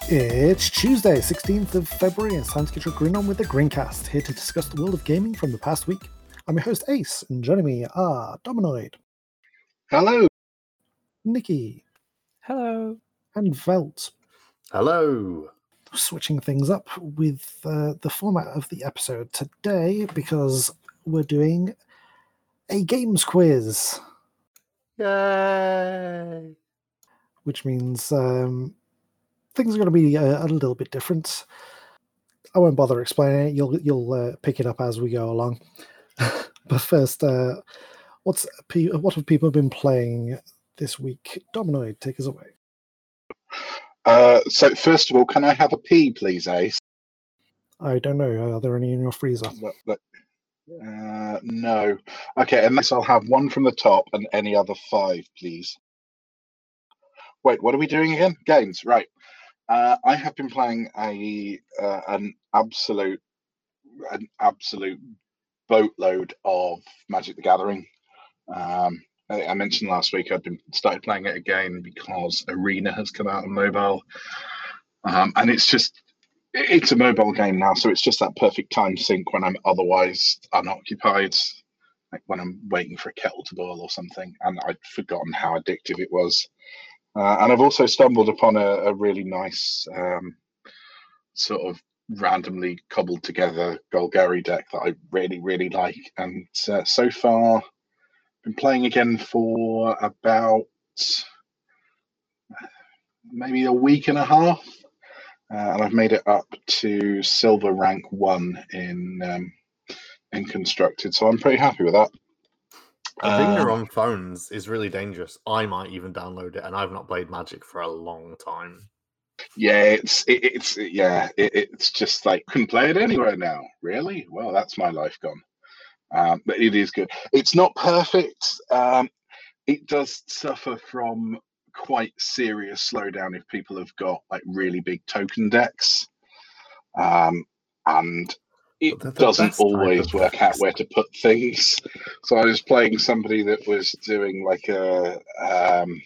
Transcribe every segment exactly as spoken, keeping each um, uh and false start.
It's Tuesday, sixteenth of February, and it's time to get your grin on with the Grincast, here to discuss the world of gaming from the past week. I'm your host, Ace, and joining me are Dominoid. Hello. Nikki. Hello. And Velt. Hello. Switching things up with uh, the format of the episode today, because we're doing a games quiz. Yay! Which means um, things are going to be a, a little bit different. I won't bother explaining it. You'll you'll uh, pick it up as we go along. But first, uh, what's what have people been playing this week? Dominoid, take us away. Uh, so, first of all, can I have a pee, please, Ace? I don't know. Are there any in your freezer? Look, look. Uh, no. Okay, unless I'll have one from the top and any other five, please. Wait, what are we doing again? Games, right. Uh, I have been playing a uh, an absolute an absolute boatload of Magic the Gathering. Um, I, I mentioned last week I've been started playing it again because Arena has come out on mobile, um, and it's just it's a mobile game now, so it's just that perfect time sync when I'm otherwise unoccupied, like when I'm waiting for a kettle to boil or something, and I'd forgotten how addictive it was. Uh, and I've also stumbled upon a, a really nice um, sort of randomly cobbled together Golgari deck that I really, really like. And uh, so far, I've been playing again for about maybe a week and a half. Uh, and I've made it up to silver rank one in um, in constructed. So I'm pretty happy with that. I think Um, they're on phones is really dangerous. I might even download it, and I've not played Magic for a long time. Yeah, it's it, it's yeah, it, it's just like couldn't play it anywhere now. Really? Well, that's my life gone. Um, but it is good. It's not perfect. Um, it does suffer from quite serious slowdown if people have got like really big token decks, um, and it But they're the doesn't best type always of work out decks. where to put things. So I was playing somebody that was doing like a um,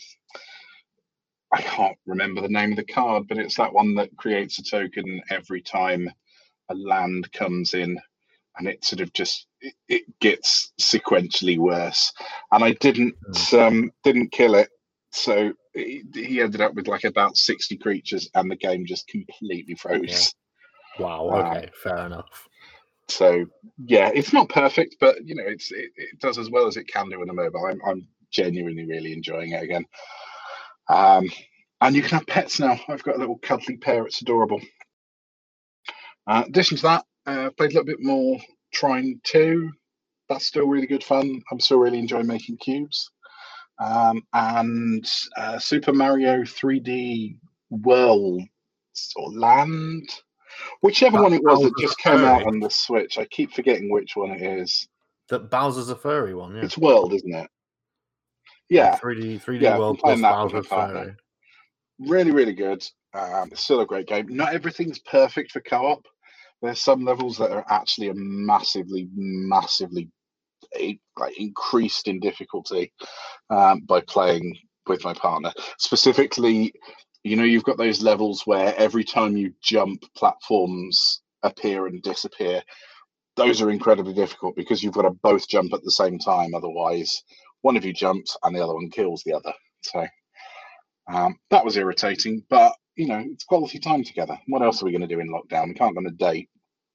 I can't remember the name of the card, but it's that one that creates a token every time a land comes in, and it sort of just it, it gets sequentially worse. And I didn't um, didn't kill it, so he, he ended up with like about sixty creatures, and the game just completely froze. Wow. Okay, Um, fair enough. So yeah, it's not perfect, but you know, it's it, it does as well as it can do in a mobile. I'm I'm genuinely really enjoying it again. Um, and you can have pets now. I've got a little cuddly pair. It's adorable. Uh, in addition to that, uh, played a little bit more Trine two. That's still really good fun. I'm still really enjoying making cubes. Um, and uh, Super Mario three D World or Land, whichever That one it was that Bowser's just a came out furry. on the Switch. I keep forgetting which one it is. That Bowser's a furry one, yeah. It's World, isn't it? Yeah, three D, three D yeah. I'm World playing plus that with my Bowser's partner. furry. Really, really good. Um, it's still a great game. Not everything's perfect for co-op. There's some levels that are actually a massively, massively like increased in difficulty um, by playing with my partner. Specifically, you know, you've got those levels where every time you jump, platforms appear and disappear. Those are incredibly difficult because you've got to both jump at the same time. Otherwise, one of you jumps and the other one kills the other. So um, that was irritating, but you know, it's quality time together. What else are we going to do in lockdown? We can't go on a date.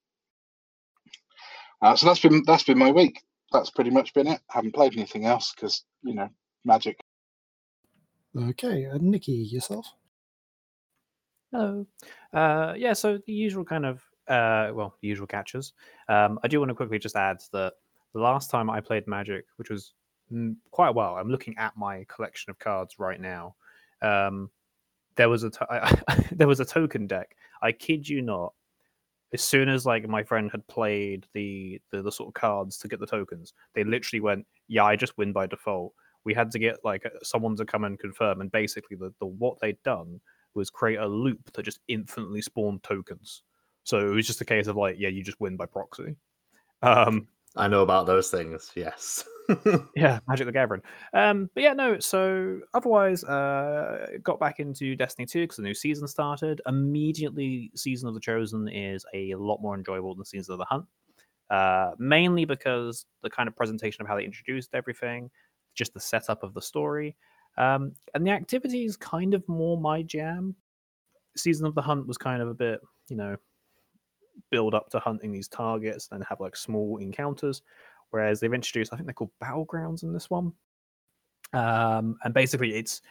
Uh, so that's been that's been my week. That's pretty much been it. Haven't played anything else because you know, Magic. Okay, uh, Nikki, yourself? Hello. Uh, yeah, so the usual kind of, uh, well, the usual catches. Um, I do want to quickly just add that the last time I played Magic, which was mm, quite a while, I'm looking at my collection of cards right now. Um, there was a to- I, there was a token deck. I kid you not. As soon as like my friend had played the, the the sort of cards to get the tokens, they literally went, "Yeah, I just win by default." We had to get like someone to come and confirm, and basically the, the what they'd done was create a loop that just infinitely spawned tokens. So it was just a case of like, yeah, you just win by proxy. Um, I know about those things, yes. Yeah, Magic the Gathering. Um, but yeah, no. So otherwise, uh, got back into Destiny two because the new season started. Immediately, Season of the Chosen is a lot more enjoyable than Season of the Hunt. Uh, mainly because the kind of presentation of how they introduced everything, just the setup of the story, um, and the activity is kind of more my jam. Season of the Hunt was kind of a bit, you know, build up to hunting these targets and have like small encounters. Whereas they've introduced, I think they're called battlegrounds in this one. Um, and basically, it's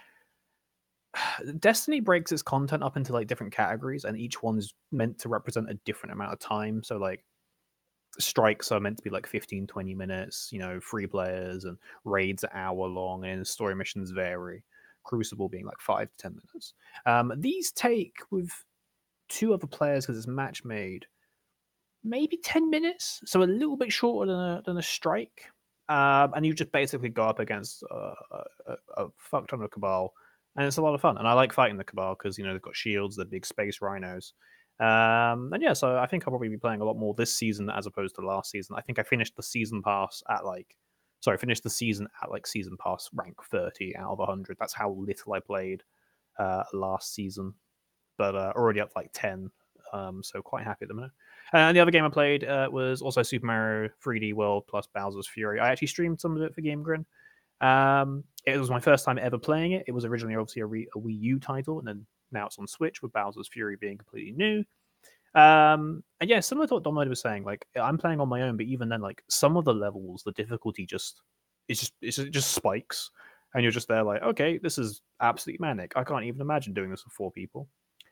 Destiny breaks its content up into like different categories, and each one is meant to represent a different amount of time. So, like, strikes are meant to be like fifteen, twenty minutes, you know, free players, and raids are hour long, and story missions vary. Crucible being like five to ten minutes. Um, these take with two other players because it's match made, maybe ten minutes, so a little bit shorter than a, than a strike. Um, and you just basically go up against uh, a, a fuck ton of Cabal, and it's a lot of fun. And I like fighting the Cabal because, you know, they've got shields, they're big space rhinos. Um, and yeah, so I think I'll probably be playing a lot more this season as opposed to last season. I think I finished the season pass at like, sorry, finished the season at like season pass rank thirty out of one hundred. That's how little I played uh, last season, but uh, already up to like ten. Um, so quite happy at the minute. And the other game I played uh, was also Super Mario three D World plus Bowser's Fury. I actually streamed some of it for Game Grin. Um, it was my first time ever playing it. It was originally obviously a, Re- a Wii U title, and then now it's on Switch with Bowser's Fury being completely new. Um, and yeah, similar to what Dominic was saying, like I'm playing on my own, but even then, like some of the levels, the difficulty just it's just it's just, it just spikes, and you're just there like, okay, this is absolutely manic. I can't even imagine doing this with four people.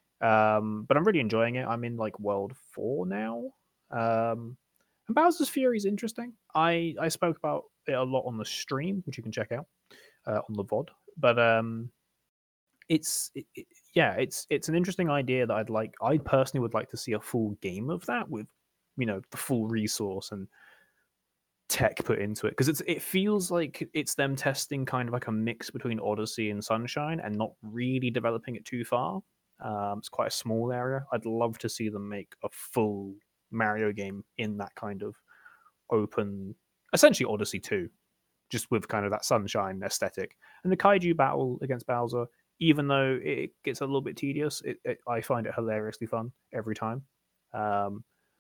Um, but I'm really enjoying it. I'm in like world four now. Um, and Bowser's Fury is interesting. I I spoke about it a lot on the stream, which you can check out uh, on the V O D. But um, it's it, it, yeah, it's it's an interesting idea that I'd like. I personally would like to see a full game of that with, you know, the full resource and tech put into it, because it's it feels like it's them testing kind of like a mix between Odyssey and Sunshine and not really developing it too far. Um, it's quite a small area. I'd love to see them make a full Mario game in that kind of open, essentially Odyssey two, just with kind of that Sunshine aesthetic. And the Kaiju battle against Bowser, even though it gets a little bit tedious, it, it, I find it hilariously fun every time. Um,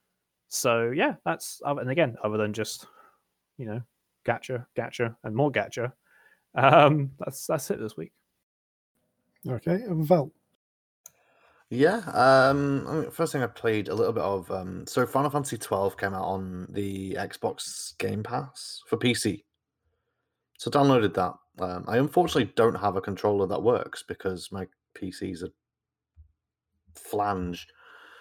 so yeah, that's and again, other than just, you know, gacha, gacha, and more gacha. Um, that's that's it this week. Okay, and Val. Yeah, um, I mean, first thing I played a little bit of. Um, so Final Fantasy twelve came out on the Xbox Game Pass for P C. So downloaded that. Um, I unfortunately don't have a controller that works because my P C's a flange.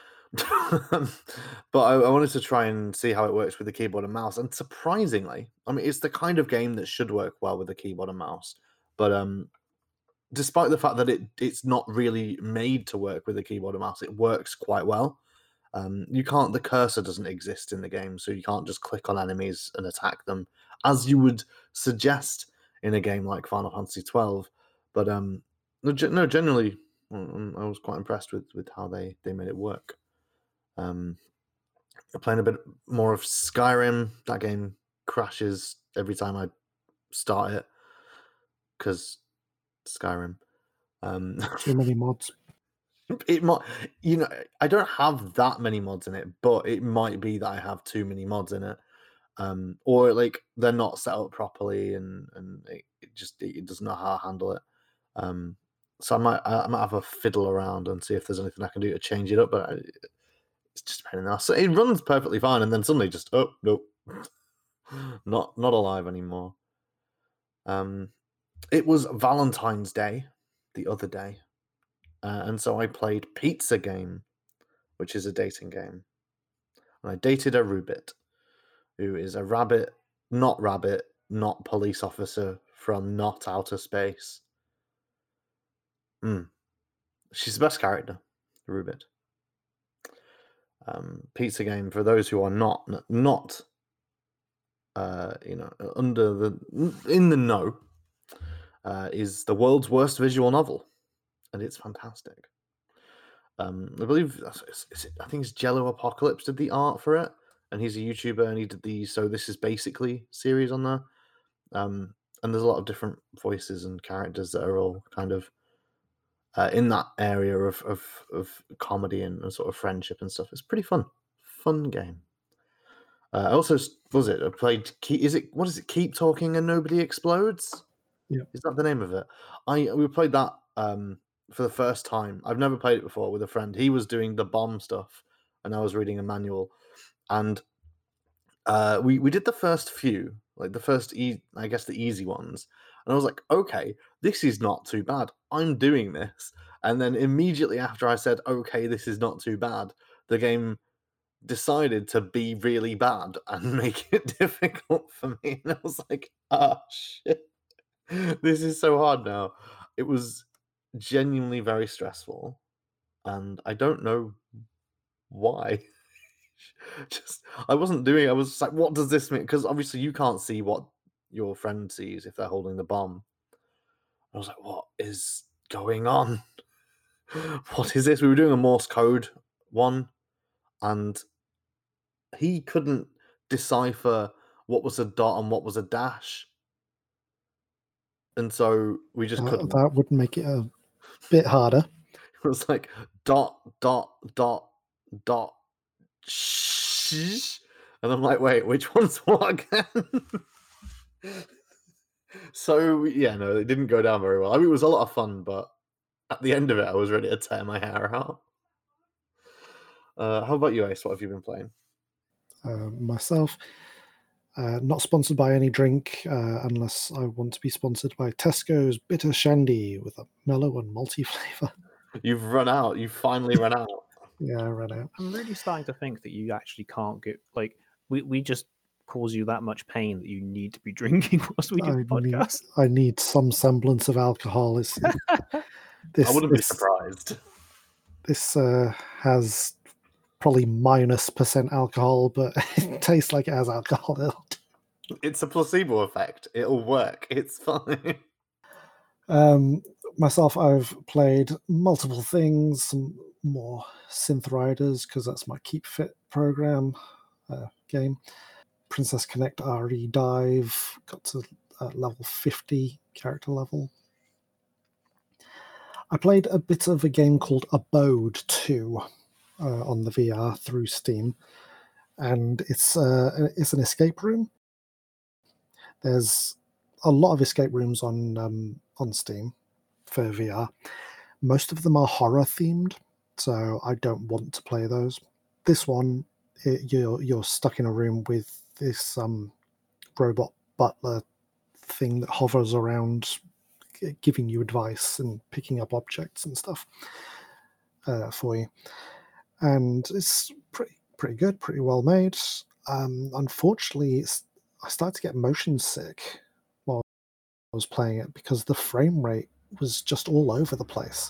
But I, I wanted to try and see how it works with the keyboard and mouse. And surprisingly, I mean, it's the kind of game that should work well with the keyboard and mouse. But um, despite the fact that it it's not really made to work with the keyboard and mouse, it works quite well. Um, you can't, the cursor doesn't exist in the game, so you can't just click on enemies and attack them as you would suggest in a game like Final Fantasy twelve. But um, no, no generally, I was quite impressed with, with how they, they made it work. Um, I'm playing a bit more of Skyrim. That game crashes every time I start it because Skyrim. Um, Too many mods. It might, you know, I don't have that many mods in it, but it might be that I have too many mods in it, um, or like they're not set up properly, and and it, it just it doesn't know how to handle it. Um, so I might I might have a fiddle around and see if there's anything I can do to change it up, but I, it's just a pain in the ass. So it runs perfectly fine, and then suddenly just oh nope, not not alive anymore. Um, it was Valentine's Day the other day. Uh, and so I played Pizza Game, which is a dating game. And I dated a Rubit, who is a rabbit, not rabbit, not police officer from not outer space. Mm. She's the best character, Rubit. Um, Pizza Game, for those who are not, not, uh, you know, under the, in the know, uh, is the world's worst visual novel. And it's fantastic. Um, I believe is it, I think it's Jello Apocalypse did the art for it, and he's a YouTuber and he did the So This Is Basically series on there. Um, and there's a lot of different voices and characters that are all kind of uh, in that area of of, of comedy and, and sort of friendship and stuff. It's pretty fun, fun game. Uh, I also s- was it I played. Keep, is it what is it? Keep Talking and Nobody Explodes. Yeah. Is that the name of it? I we played that um, for the first time. I've never played it before with a friend. He was doing the bomb stuff, and I was reading a manual, and uh, we we did the first few, like the first, e- I guess the easy ones, and I was like, okay, this is not too bad. I'm doing this, and then immediately after I said, okay, this is not too bad, the game decided to be really bad and make it difficult for me, and I was like, oh shit, this is so hard now. It was genuinely very stressful, and I don't know why. Just I wasn't doing. I was just like, what does this mean? Because obviously you can't see what your friend sees if they're holding the bomb. I was like, what is going on? What is this? We were doing a Morse code one, and he couldn't decipher what was a dot and what was a dash, and so we just Uh, couldn't. that would make it a bit harder. It was like dot dot dot dot shh, and I'm like, wait, which one's what again? So yeah, no, it didn't go down very well. I mean, it was a lot of fun, but at the end of it, I was ready to tear my hair out. Uh, how about you, Ace? What have you been playing? Uh, myself, uh, not sponsored by any drink, uh, unless I want to be sponsored by Tesco's Bitter Shandy with a mellow and malty flavour. You've run out. You've finally run out. Yeah, I ran out. I'm really starting to think that you actually can't get like we, we just cause you that much pain that you need to be drinking whilst we do I the need, podcast. I need some semblance of alcohol. It's, this I wouldn't this, be surprised. This uh, has probably minus percent alcohol, but it tastes like it has alcohol in it. It's a placebo effect. It'll work. It's fine. Um, myself, I've played multiple things, some more Synth Riders, because that's my Keep Fit program uh, game. Princess Connect R E Dive, got to uh, level fifty character level. I played a bit of a game called Abode two uh, on the V R through Steam, and it's uh, it's an escape room. There's a lot of escape rooms on um, on Steam for V R. Most of them are horror themed, so I don't want to play those. This one, it, you're you're stuck in a room with this um, robot butler thing that hovers around, g- giving you advice and picking up objects and stuff uh, for you. And it's pretty pretty good, pretty well made. Um, unfortunately, it's, I started to get motion sick while I was playing it because the frame rate was just all over the place.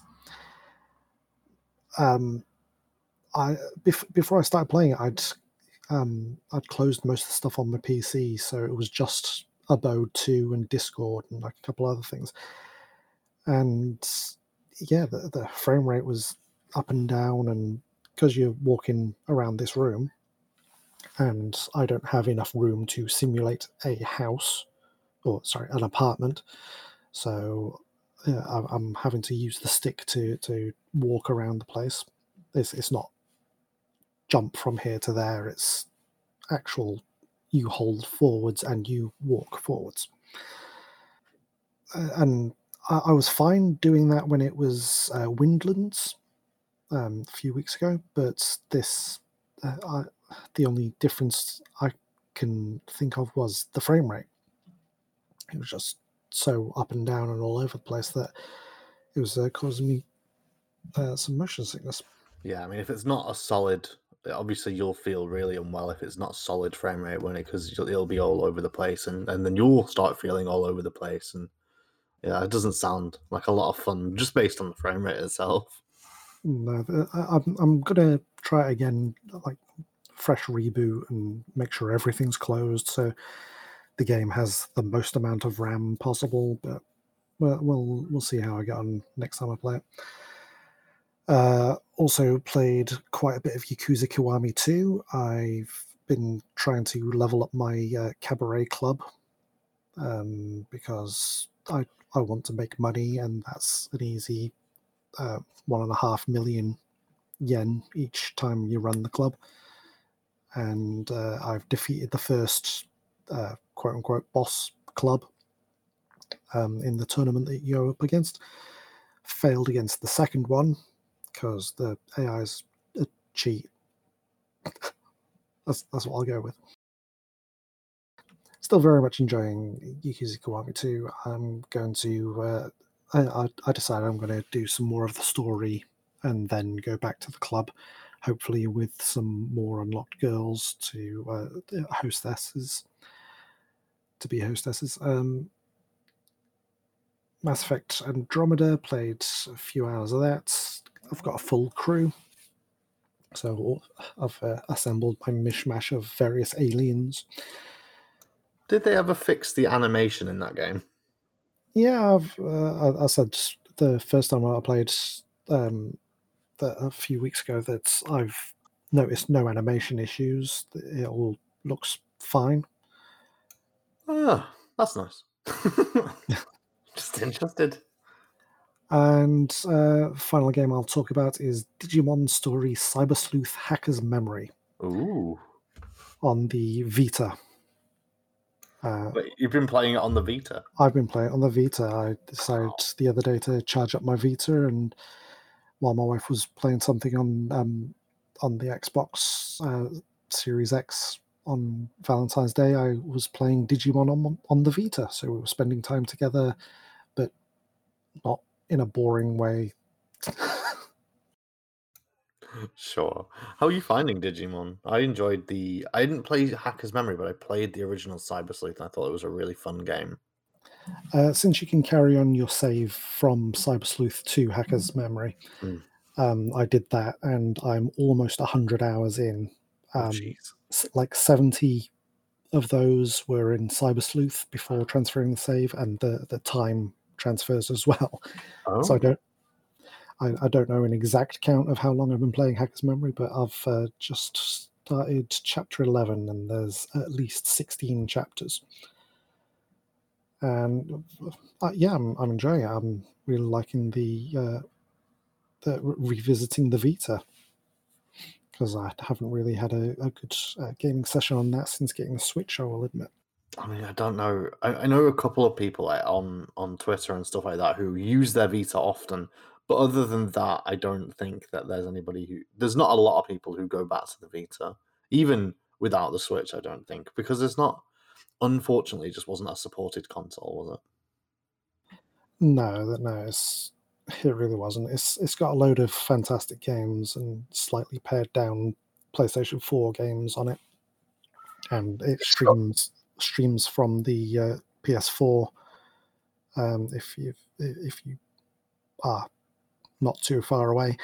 Um, I bef- before I started playing it, I'd um, I'd closed most of the stuff on my P C, so it was just Abode two and Discord and like a couple other things. And yeah, the, the frame rate was up and down, and because you're walking around this room, and I don't have enough room to simulate a house, or sorry, an apartment, so yeah, I- I'm having to use the stick to to walk around the place. It's it's not jump from here to there. It's actual you hold forwards and you walk forwards. Uh, and I, I was fine doing that when it was uh, Windlands um, a few weeks ago, but this uh, I, the only difference I can think of was the frame rate. It was just so up and down and all over the place that it was uh, causing me uh, some motion sickness. Yeah, I mean, if it's not a solid, obviously you'll feel really unwell if it's not solid frame rate, won't it? Because it'll be all over the place, and, and then you'll start feeling all over the place. And yeah, it doesn't sound like a lot of fun just based on the frame rate itself. No, uh, I- I'm I'm gonna try it again, like fresh reboot, and make sure everything's closed so the game has the most amount of RAM possible. But we'll we'll, we'll see how I get on next time I play it. Uh, also played quite a bit of Yakuza Kiwami two. I've been trying to level up my uh, Cabaret Club um, because I I want to make money, and that's an easy uh, one and a half million yen each time you run the club. And uh, I've defeated the first uh, quote unquote boss club um, in the tournament that you go up against. Failed against the second one because the A I is a cheat. that's that's what I'll go with. Still very much enjoying Yakuza Kiwami two. I'm going to. Uh, I, I decided I'm going to do some more of the story and then go back to the club, hopefully with some more unlocked girls to uh, hostesses. To be hostesses. Um, Mass Effect Andromeda, played a few hours of that. I've got a full crew. So I've uh, assembled my mishmash of various aliens. Did they ever fix the animation in that game? Yeah, I've, uh, I, I said the first time I played um, the, a few weeks ago that I've noticed no animation issues. It all looks fine. Oh, that's nice. Just interested. And uh, final game I'll talk about is Digimon Story Cyber Sleuth Hacker's Memory. Ooh. On the Vita. Uh, Wait, you've been playing it on the Vita? I've been playing it on the Vita. I decided wow. the other day to charge up my Vita, and while my wife was playing something on um, on the Xbox uh, Series X on Valentine's Day, I was playing Digimon on, on the Vita. So we were spending time together, but not in a boring way. Sure. How are you finding Digimon? I enjoyed the... I didn't play Hacker's Memory, but I played the original Cyber Sleuth, and I thought it was a really fun game. Uh, since you can carry on your save from Cyber Sleuth to Hacker's Memory, mm. um, I did that, and I'm almost one hundred hours in. Um, oh, like seventy of those were in Cyber Sleuth before transferring the save, and the, the time transfers as well. Oh. So I don't I, I don't know an exact count of how long I've been playing Hacker's Memory, but I've uh, just started chapter eleven, and there's at least sixteen chapters. And uh, yeah, I'm, I'm enjoying it. I'm really liking the, uh, the re- revisiting the Vita, because I haven't really had a, a good uh, gaming session on that since getting the Switch, I will admit. I mean, I don't know. I, I know a couple of people like, on, on Twitter and stuff like that who use their Vita often. But other than that, I don't think that there's anybody who... There's not a lot of people who go back to the Vita, even without the Switch, I don't think. Because it's not... Unfortunately, it just wasn't a supported console, was it? No, no, it's, it really wasn't. It's It's got a load of fantastic games and slightly pared down PlayStation four games on it. And it streams streams from the uh, P S four um, if you if you are not too far away.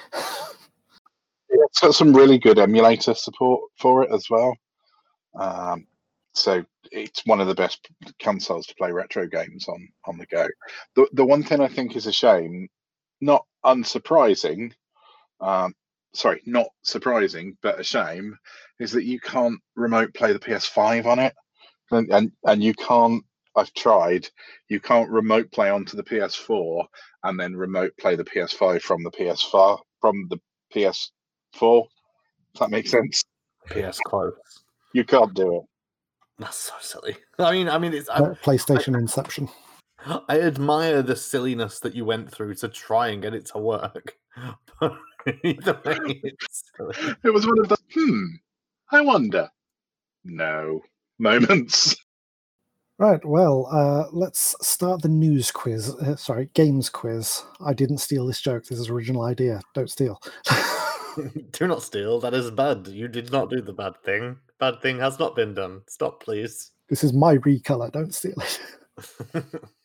It's got some really good emulator support for it as well. Um, so it's one of the best consoles to play retro games on on the go. The the one thing I think is a shame, not unsurprising, um, sorry, not surprising, but a shame, is that you can't remote play the P S five on it, and and, and you can't. I've tried. You can't remote play onto the P S four and then remote play the P S five from the P S four from the P S four. Does that make sense? P S close. You can't do it. That's so silly. I mean, I mean, it's uh, PlayStation I, Inception. I admire the silliness that you went through to try and get it to work. But either way, it's silly. It was one of the hmm. I wonder. No moments. Right, well, uh, let's start the news quiz. Uh, sorry, games quiz. I didn't steal this joke. This is an original idea. Don't steal. Do not steal. That is bad. You did not do the bad thing. Bad thing has not been done. Stop, please. This is my recolor. Don't steal it.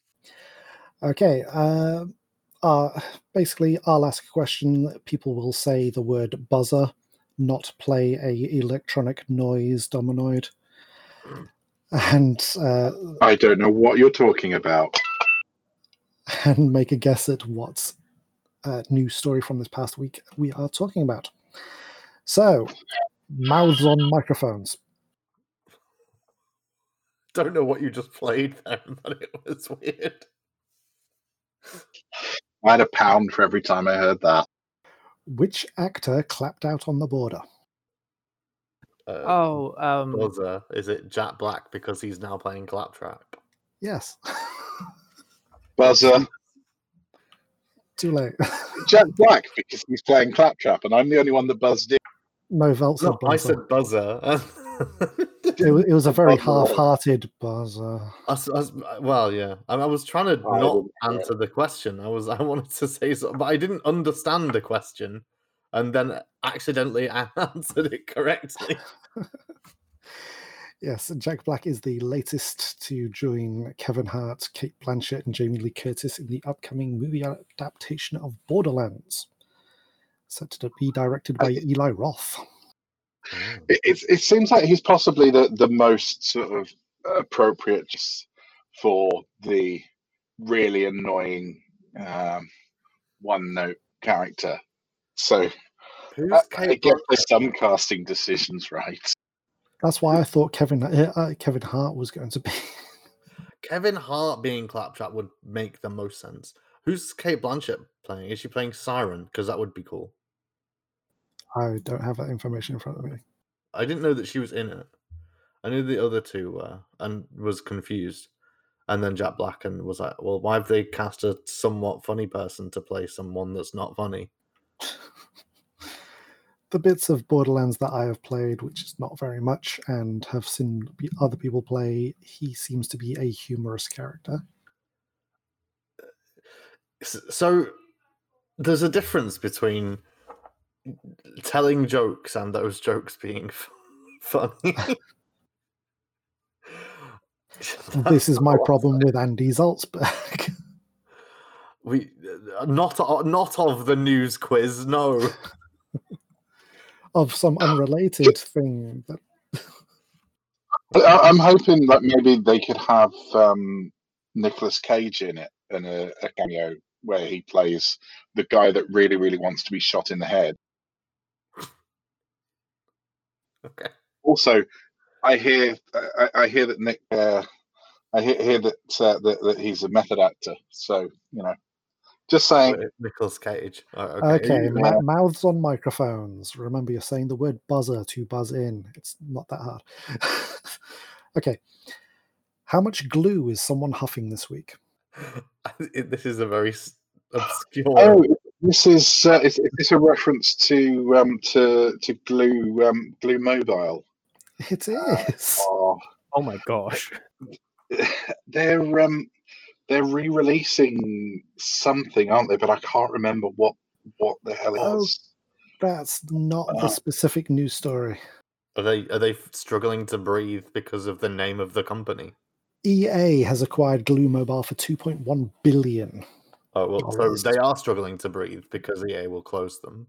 Okay. Uh, uh, basically, I'll ask a question. People will say the word buzzer, not play a electronic noise dominoid. And uh, I don't know what you're talking about. And make a guess at what uh, news story from this past week we are talking about. So, mouths on microphones. don't know what you just played then, but it was weird. I had a pound for every time I heard that. Which actor clapped out on the border? Uh, Oh, um, Buzzer, is it Jack Black because he's now playing Claptrap? Yes. Buzzer. Too late. Jack Black because he's playing Claptrap, and I'm the only one that buzzed in. No, Velt said No, I buzzer. said Buzzer. It, wa- it was a very Buzzer. half-hearted buzzer. I s- I s- well, yeah. I, I was trying to I not didn't hear answer the question. I was I wanted to say something, but I didn't understand the question, and then accidentally I answered it correctly. Yes, Jack Black is the latest to join Kevin Hart, Kate Blanchett, and Jamie Lee Curtis in the upcoming movie adaptation of Borderlands, set to be directed by I- Eli Roth. It, it, it seems like he's possibly the, the most sort of appropriate just for the really annoying um, one-note character. So Who's I, I Kate get Blanchett? there's some casting decisions right. That's why I thought Kevin uh, uh, Kevin Hart was going to be. Kevin Hart being Claptrap would make the most sense. Who's Kate Blanchett playing? Is she playing Siren? Because that would be cool. I don't have that information in front of me. I didn't know that she was in it. I knew the other two were and was confused. And then Jack Black and was like, well, why have they cast a somewhat funny person to play someone that's not funny? The bits of Borderlands that I have played, which is not very much, and have seen pe- other people play, he seems to be a humorous character. S- So there's a difference between telling jokes and those jokes being f- funny. This is my That's- problem with Andy Zaltzberg. We not o- not of the news quiz, no. Of some unrelated thing. That, I, I'm hoping that maybe they could have um, Nicolas Cage in it in a, a cameo where he plays the guy that really, really wants to be shot in the head. Okay. Also, I hear I, I hear that Nick uh, I hear, hear that, uh, that that he's a method actor. So you know, just saying. Nicolas Cage. Oh, okay, okay. You- ma- mouths on microphones. Remember, you're saying the word buzzer to buzz in. It's not that hard. Okay. How much glue is someone huffing this week? this is a very s- obscure. Oh, this is uh, is, is this a reference to um to to Glue um Glue Mobile? It is. Oh, oh my gosh. they're um they're re-releasing something, aren't they? But I can't remember what what the hell it Oh. is. That's not the Uh. specific news story. Are they are they struggling to breathe because of the name of the company? E A has acquired Glue Mobile for two point one billion. Oh well, Dollars. so they are struggling to breathe because E A will close them.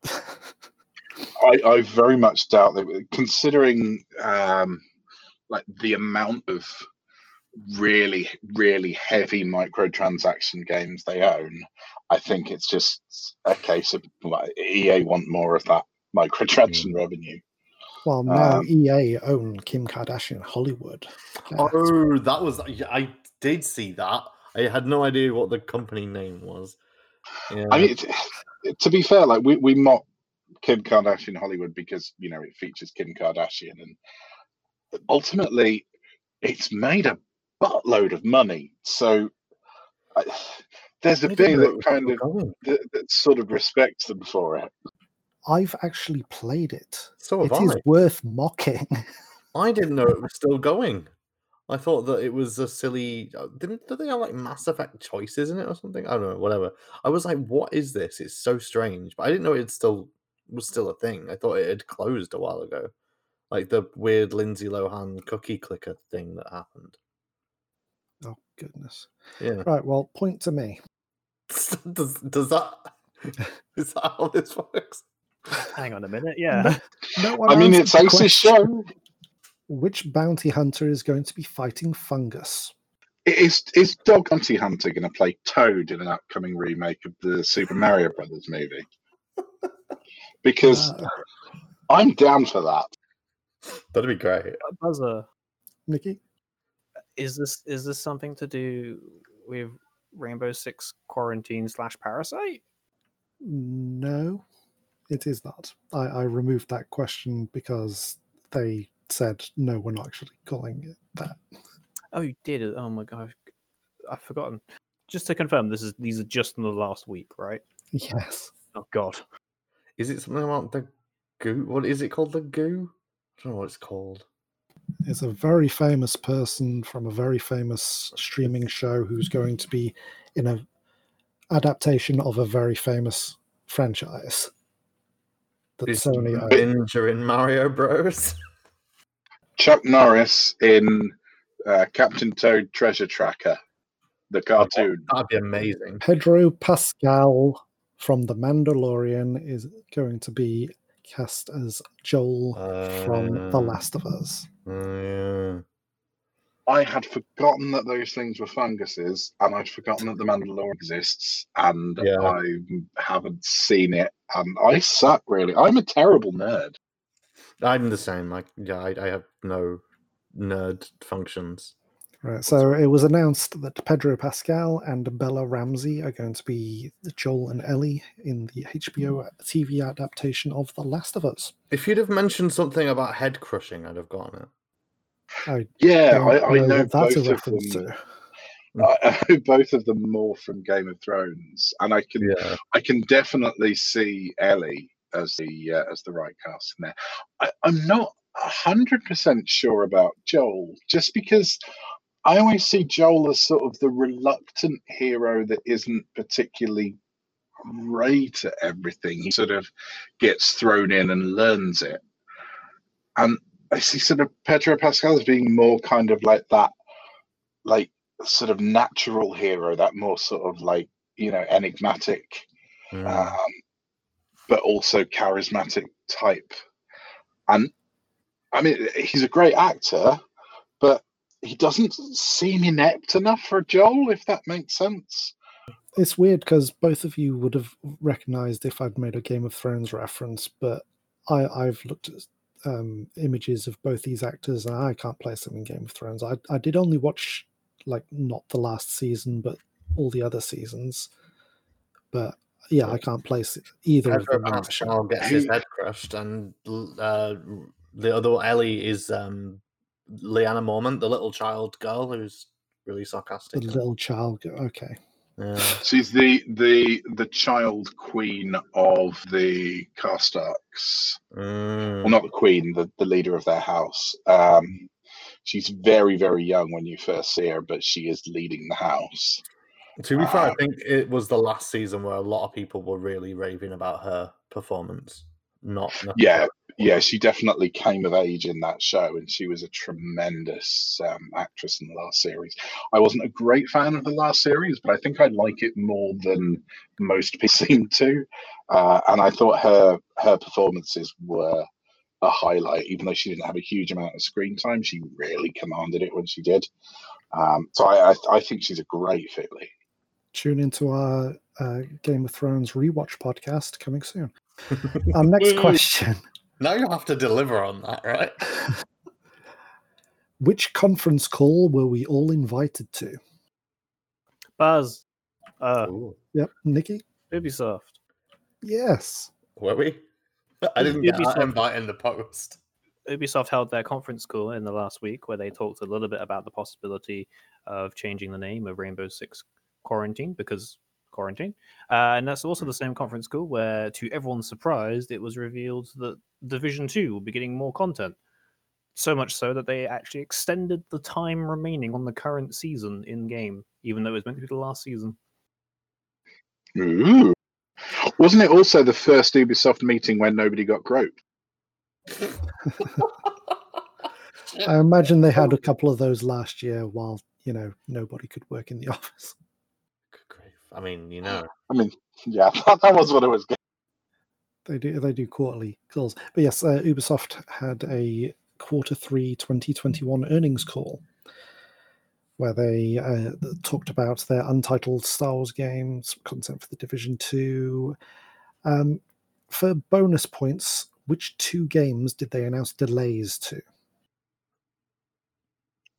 I, I very much doubt that, considering um, like the amount of really, really heavy microtransaction games they own. I think it's just a case of like, E A want more of that microtransaction Mm. revenue. Well, now Um, E A own Kim Kardashian Hollywood. Yeah. Oh, that was yeah, I did see that. I had no idea what the company name was. Yeah. I mean, it, to be fair, like we, we mock Kim Kardashian Hollywood because you know it features Kim Kardashian, and ultimately, it's made a buttload of money. So I, there's a I bit didn't know it that was kind still of going. that, that sort of respects them for it. I've actually played it. So have It is I. worth mocking. I didn't know it was still going. I thought that it was a silly. uh, Didn't do they have like Mass Effect choices in it or something? I don't know. Whatever. I was like, what is this? It's so strange. But I didn't know it still was still a thing. I thought it had closed a while ago. Like the weird Lindsay Lohan cookie clicker thing that happened. Oh, goodness. Yeah. Right, well, point to me. does does that is that how this works? Hang on a minute. Yeah. No one I mean, answered it's the Ace's question. show. Which bounty hunter is going to be fighting Fungus? Is is Dog Bounty Hunter going to play Toad in an upcoming remake of the Super Mario Brothers movie? Because Uh, I'm down for that. That'd be great. Buzzer. Nikki? Is this is this something to do with Rainbow Six Quarantine slash Parasite? No, it is not. I, I removed that question because they said no, we're not actually calling it that. Oh, you did it! Oh my god, I've, I've forgotten. Just to confirm, this is these are just in the last week, right? Yes. Oh god, Is it something about the goo? What is it called? The goo? I don't know what it's called. It's a very famous person from a very famous streaming show who's going to be in a adaptation of a very famous franchise that Is Sony owns. Ninja in Mario Bros? Chuck Norris in uh, Captain Toad Treasure Tracker, the cartoon. That'd be amazing. Pedro Pascal from The Mandalorian is going to be cast as Joel from The Uh, Last of Us. Uh, I had forgotten that those things were funguses, and I'd forgotten that the Mandalorian exists, and Yeah. I haven't seen it, and I suck, really. I'm a terrible nerd. I'm the same. Like, yeah, I, I have no nerd functions. Right, so it was announced that Pedro Pascal and Bella Ramsey are going to be Joel and Ellie in the H B O T V adaptation of The Last of Us. If you'd have mentioned something about head crushing, I'd have gotten it. I Yeah, don't I, I know what that's both a of reference them. to. I know both of them more from Game of Thrones, and I can Yeah. I can definitely see Ellie as the uh, as the right cast in there. I, I'm not a hundred percent sure about Joel, just because I always see Joel as sort of the reluctant hero that isn't particularly great at everything. He sort of gets thrown in and learns it, and I see sort of Pedro Pascal as being more kind of like that, like sort of natural hero, that more sort of like, you know, enigmatic, Mm. um, but also charismatic type. And I mean, he's a great actor, but he doesn't seem inept enough for Joel, if that makes sense. It's weird because both of you would have recognized if I'd made a Game of Thrones reference, but I, I've looked at um, images of both these actors and I can't place them in Game of Thrones. I, I did only watch, like, not the last season, but all the other seasons. But yeah, I can't place either of Pedro them in that show. Pascal gets his He- head crushed, and uh, the other Ellie is um, Leanna Mormont, the little child girl who's really The sarcastic. little child. go- Okay. Yeah. She's the the the child queen of the Karstarks. Mm. Well, not the queen, the, the leader of their house. Um, she's very, very young when you first see her, but she is leading the house. To be fair, I Um, think it was the last season where a lot of people were really raving about her performance. Not Yeah, yeah, she definitely came of age in that show, and she was a tremendous um, actress in the last series. I wasn't a great fan of the last series, but I think I like it more than most people seem to. Uh, and I thought her her performances were a highlight, even though she didn't have a huge amount of screen time. She really commanded it when she did. Um, so I, I, I think she's a great fit, Lee. Tune into our uh, Game of Thrones rewatch podcast coming soon. Our next question. Now you have to deliver on that, right? Which conference call were we all invited to? Buzz, uh, Ooh. Yep, Nikki? Ubisoft. Yes. Were we? I didn't get that Ubisoft. invite in the post. Ubisoft held their conference call in the last week where they talked a little bit about the possibility of changing the name of Rainbow Six Quarantine because quarantine. Uh, and that's also the same conference call where, to everyone's surprise, it was revealed that Division two will be getting more content. So much so that they actually extended the time remaining on the current season in game, even though it was meant to be the last season. Ooh. Wasn't it also the first Ubisoft meeting when nobody got groped? I imagine they had a couple of those last year while, you know, nobody could work in the office. Good grief. I mean, you know. I mean, yeah, that, that was what it was. They do they do quarterly calls. But yes, uh, Ubisoft had a quarter three twenty twenty-one earnings call where they uh, talked about their untitled Star Wars games, content for the Division two. Um, for bonus points, which two games did they announce delays to?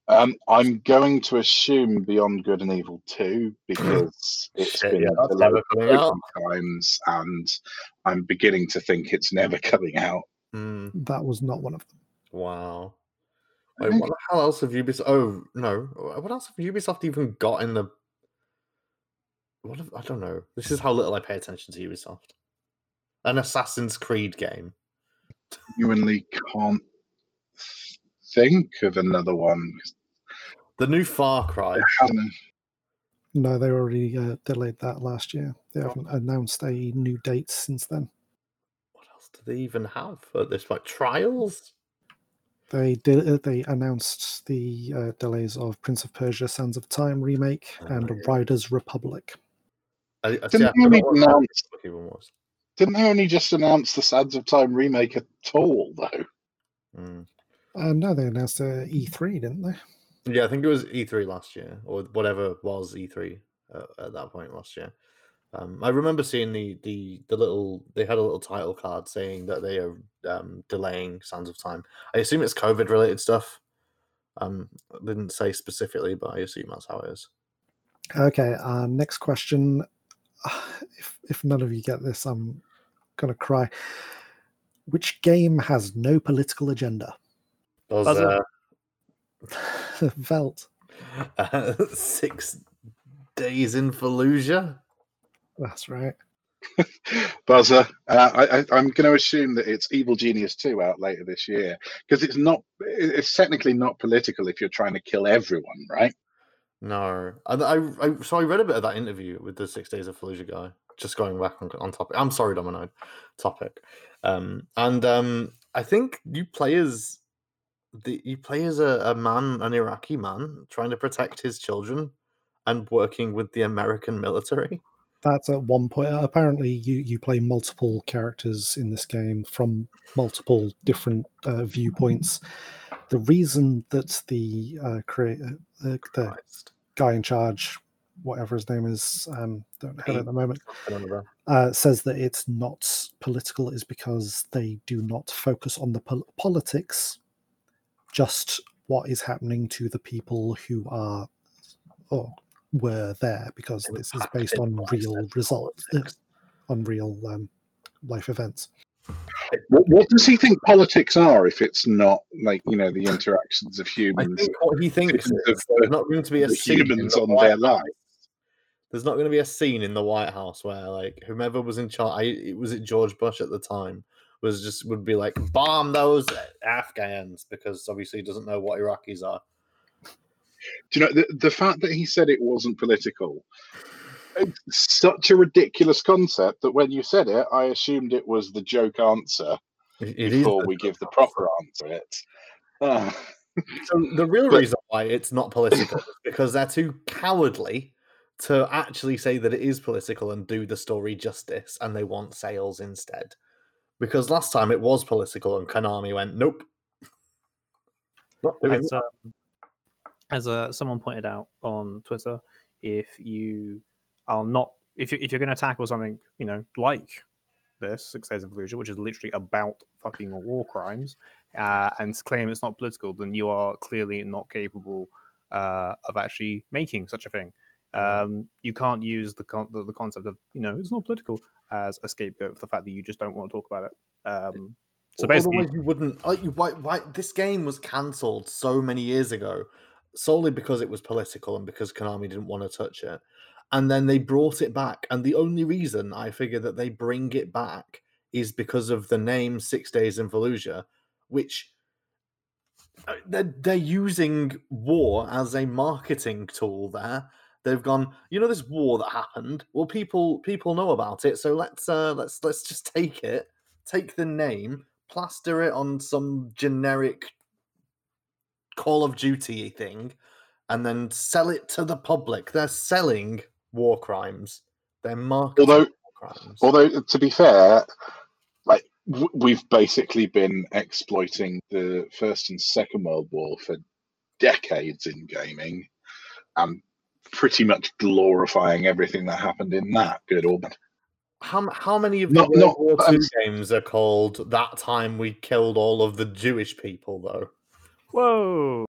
Um, I'm going to assume Beyond Good and Evil two because it's Shit, been yeah, that's delayed never coming so out. many times, and I'm beginning to think it's never coming out. Mm, That was not one of them. wow. Wait, what the hell else have Ubisoft? Oh no, what else have Ubisoft even got in the? What have, I don't know. This is how little I pay attention to Ubisoft. An Assassin's Creed game. Genuinely can't think of another one. The new Far Cry. Hasn't- No, they already uh, delayed that last year. They haven't announced a new date since then. What else do they even have at this point? Trials? They did. Uh, they announced the uh, delays of Prince of Persia: Sands of Time remake Oh, and yeah. Riders Republic. I, I, see, Didn't I they only forgot what announce- that even was. Didn't they only just announce the Sands of Time remake at all, though? Mm. Uh, no, they announced uh, E three, didn't they? Yeah, I think it was E three last year, or whatever was E three uh, at that point last year. Um, I remember seeing the, the the little they had a little title card saying that they are um, delaying Sands of Time. I assume it's COVID related stuff. Um, I didn't say specifically, but I assume that's how it is. Okay. Uh, next question. If if none of you get this, I'm gonna cry. Which game has no political agenda? Buzzer. Velt. Uh, six days in Fallujah. That's right. Buzzer. Uh, I, I, I'm going to assume that it's Evil Genius two out later this year because it's not. It's technically not political if you're trying to kill everyone, right? No, I, I, I so I read a bit of that interview with the Six Days of Fallujah guy. Just going back on, on topic. I'm sorry, Domino. Topic. Um, and um, I think you play as the you play as a, a man, an Iraqi man, trying to protect his children and working with the American military. That's at one point. Apparently, you, you play multiple characters in this game from multiple different uh, viewpoints. The reason that the uh, creator, uh, the Christ. guy in charge, whatever his name is, um, don't have it at the moment, I don't know. uh, says that it's not political is because they do not focus on the pol- politics, just what is happening to the people who are or were there, because this is based on real results, uh, on real um, life events. What, what does he think politics are if it's not like you know the interactions of I humans? think what he thinks Because is of there's the- not going to be a the scene in humans the on White their House. life. There's not going to be a scene in the White House where like whomever was in charge, it was it George Bush at the time, was just would be like bomb those Afghans because obviously he doesn't know what Iraqis are. Do you know the, the fact that he said it wasn't political? It's such a ridiculous concept that when you said it, I assumed it was the joke answer It- it is before the we give the joke proper answer. It. Ah. So the real But- reason why it's not political is because they're too cowardly to actually say that it is political and do the story justice, and they want sales instead. Because last time it was political, and Konami went, "Nope." Not doing As, that. uh, as uh, someone pointed out on Twitter, if you are not, if you if you're going to tackle something, you know, like this Six Days of Fallujah, which is literally about fucking war crimes, uh, and claim it's not political, then you are clearly not capable uh, of actually making such a thing. Um, you can't use the, con- the the concept of, you know, it's not political as a scapegoat for the fact that you just don't want to talk about it. Um, so basically, Otherwise, you wouldn't. Like, you- why, why? This game was cancelled so many years ago, solely because it was political and because Konami didn't want to touch it. And then they brought it back, and the only reason I figure that they bring it back is because of the name Six Days in Fallujah, which uh, they're they're using war as a marketing tool. There, they've gone. You know, this war that happened. Well, people people know about it, so let's uh, let's let's just take it, take the name, plaster it on some generic Call of Duty thing, and then sell it to the public. They're selling war crimes. They're marketing Although, war crimes. although to be fair, like w- we've basically been exploiting the First and Second World War for decades in gaming, and pretty much glorifying everything that happened in that, good or bad. How, how many of Not- the World not- War I'm Two s- games are called That Time We Killed All of the Jewish People, though? whoa,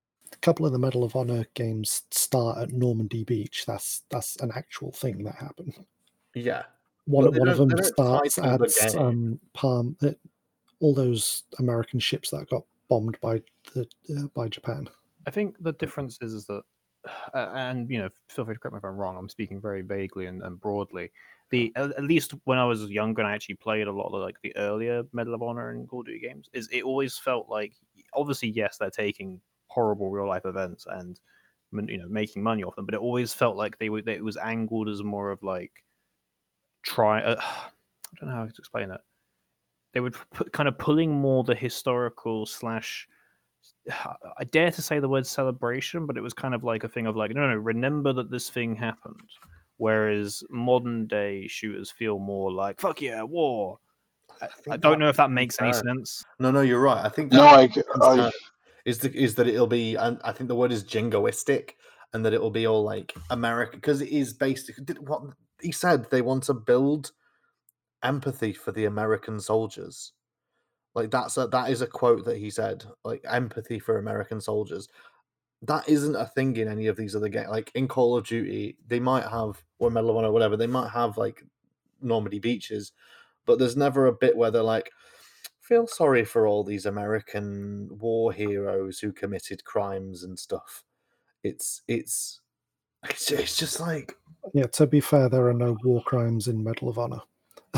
couple of the Medal of Honor games start at Normandy Beach. That's that's an actual thing that happened. Yeah. One But they one of don't- them they don't starts title the at game. um, Palm. Uh, all those American ships that got bombed by the uh, by Japan. I think the difference is, is that, uh, and you know, feel free to correct me if I'm wrong. I'm speaking very vaguely and, and broadly. The at at least when I was younger and I actually played a lot of like the earlier Medal of Honor and Call of Duty games, is it always felt like, obviously yes, they're taking horrible real life events and you know making money off them, but it always felt like they were that it was angled as more of like try. Uh, I don't know how to explain it. They would put kind of pulling more the historical slash. I dare to say the word celebration, but it was kind of like a thing of like, no, no, remember that this thing happened. Whereas modern day shooters feel more like, fuck yeah, war. I, think I don't that know if that might be makes any fair. sense. No, no, you're right. I think No, that I, concern I is the, is that it'll be, and I think the word is jingoistic, and that it will be all like American, because it is basically what he said. They want to build empathy for the American soldiers. Like that's a that is a quote that he said. Like empathy for American soldiers. That isn't a thing in any of these other games. Like in Call of Duty, they might have, or Medal of Honor, or whatever. They might have like Normandy beaches, but there's never a bit where they're like, feel sorry for all these American war heroes who committed crimes and stuff. It's it's it's, it's just like Yeah, to be fair, there are no war crimes in Medal of Honor.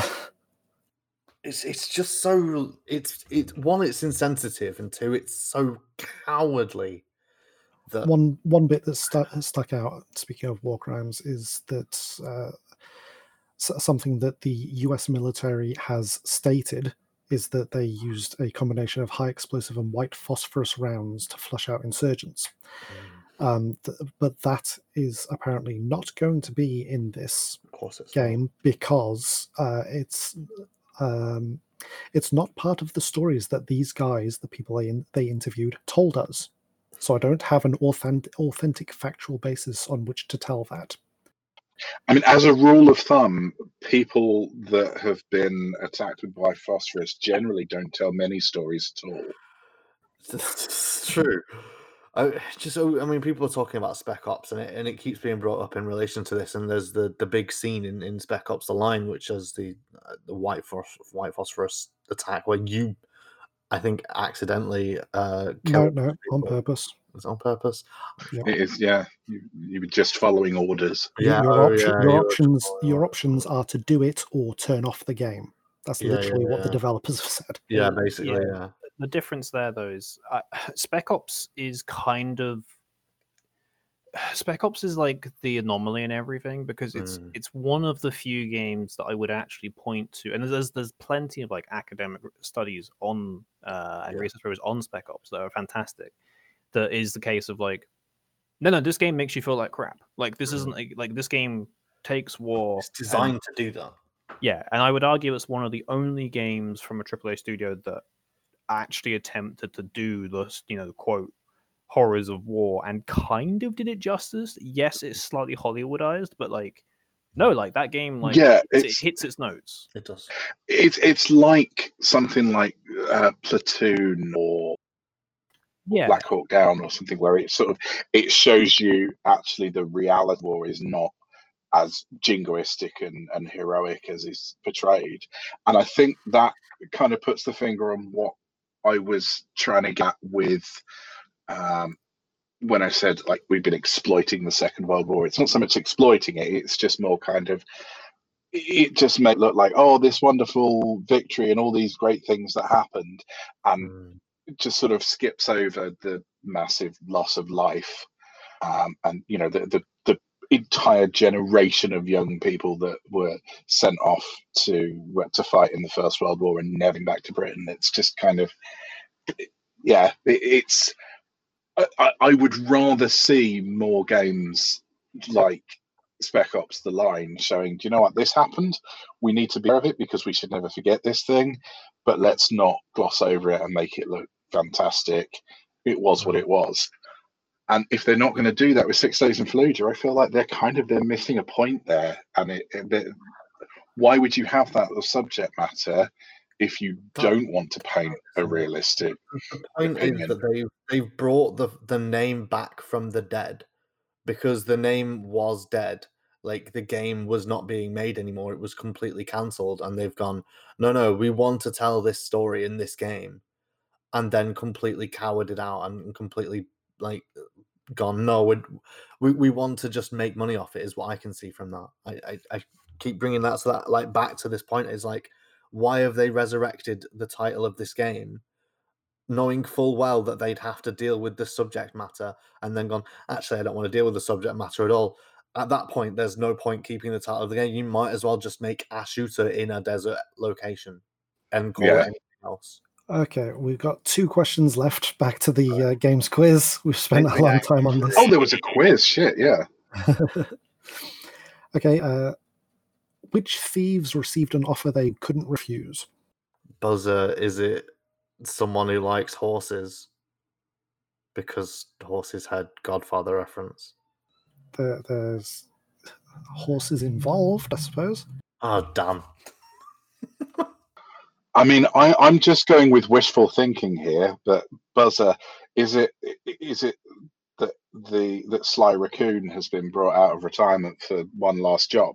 it's it's just so it's it one it's insensitive, and two it's so cowardly that One one bit that stu- stuck out, speaking of war crimes, is that uh, s- something that the U S military has stated is that they used a combination of high explosive and white phosphorus rounds to flush out insurgents. Um, th- but that is apparently not going to be in this of course it's not. game because uh, it's um, it's not part of the stories that these guys, the people they in, they interviewed, told us. So I don't have an authentic, authentic factual basis on which to tell that. I mean, as a rule of thumb, people that have been attacked by phosphorus generally don't tell many stories at all. It's true. I just I mean, people are talking about Spec Ops, and it and it keeps being brought up in relation to this. And there's the, the big scene in, in Spec Ops: The Line, which is the uh, the white phos- white phosphorus attack, where you, I think, accidentally uh, No, killed no, on people. purpose. It's on purpose. Yeah. It is, yeah. You, you were just following orders. Your, Yeah, your, oh, option, yeah, your you were options, just- your options are to do it or turn off the game. That's Yeah, yeah, literally what the yeah. developers have said. Yeah, Yeah, basically, yeah. yeah. The difference there, though, is uh, Spec Ops is kind of Spec Ops is like the anomaly in everything because it's Mm. it's one of the few games that I would actually point to, and there's there's plenty of like academic studies on uh, and Yeah. research papers on Spec Ops that are fantastic. That is the case of like, no, no, this game makes you feel like crap. Like this Mm. isn't like, like this game takes war. It's and- designed to do that. yeah, and I would argue it's one of the only games from a triple A studio that actually attempted to do the you know quote horrors of war and kind of did it justice. Yes, it's slightly Hollywoodized, but like no, like that game like Yeah, hits, it it's- hits its notes. It does. It's it's like something like uh, Platoon or Yeah, Black Hawk Down or something, where it sort of it shows you actually the reality of war is not as jingoistic and, and heroic as is portrayed. And I think that kind of puts the finger on what I was trying to get with um, when I said like we've been exploiting the Second World War. It's not so much exploiting it; it's just more kind of it just made it look like, oh, this wonderful victory and all these great things that happened, and Mm. it just sort of skips over the massive loss of life, um, and you know the, the the entire generation of young people that were sent off to to fight in the First World War and never back to Britain. It's just kind of, yeah, it, it's. I, I would rather see more games like Spec Ops: The Line showing, do you know what, this happened? We need to be aware of it because we should never forget this thing, but let's not gloss over it and make it look fantastic. It was what it was. And if they're not going to do that with Six Days in Fallujah, I feel like they're kind of they're missing a point there. And it, it, why would you have that as subject matter if you That- don't want to paint a realistic. The point opinion. is that they they've brought the the name back from the dead because the name was dead. Like the game was not being made anymore; it was completely cancelled, and they've gone, no, no, we want to tell this story in this game, and then completely cowered it out and completely like gone. No, we we we want to just make money off it. Is what I can see from that. I I, I keep bringing that so that like back to this point is like, why have they resurrected the title of this game? Knowing full well that they'd have to deal with the subject matter and then gone, actually, I don't want to deal with the subject matter at all. At that point, there's no point keeping the title of the game. You might as well just make a shooter in a desert location and call Yeah. it anything else. Okay, we've got two questions left. Back to the uh, games quiz. We've spent a long time on this. Oh, there was a quiz. Shit, yeah. Okay, uh, which thieves received an offer they couldn't refuse? Buzzer, is it someone who likes horses? Because horses had Godfather reference. There, there's horses involved, I suppose. Oh, damn. I mean, I, I'm just going with wishful thinking here, but Buzzer, is it is it that the that Sly Raccoon has been brought out of retirement for one last job?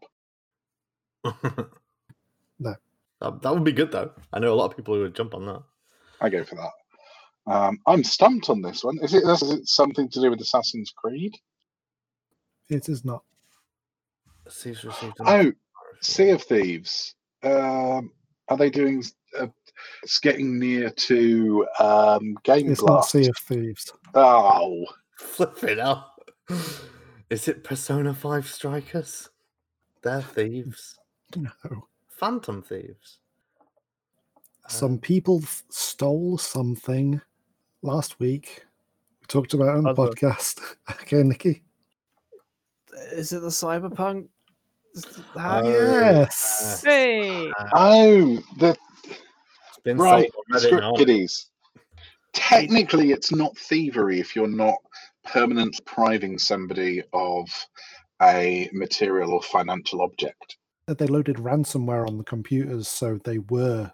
No. That, that would be good, though. I know a lot of people who would jump on that. I go for that. Um, I'm stumped on this one. Is it, is it something to do with Assassin's Creed? It is not. Thieves received an Oh, offer. Sea of Thieves. Um, are they doing? Uh, it's getting near to um, Game It's not Blast. Sea of Thieves. Oh, Flip it out. Is it Persona five Strikers? They're thieves. No. Phantom thieves. Some people f- stole something last week. We talked about it on the Other- podcast. Okay, Nikki. Is it the Cyberpunk? Oh, Yes. Hey! oh, the It's been right sold already script now. kiddies. Technically, it's not thievery if you're not permanently depriving somebody of a material or financial object. They loaded ransomware on the computers, so they were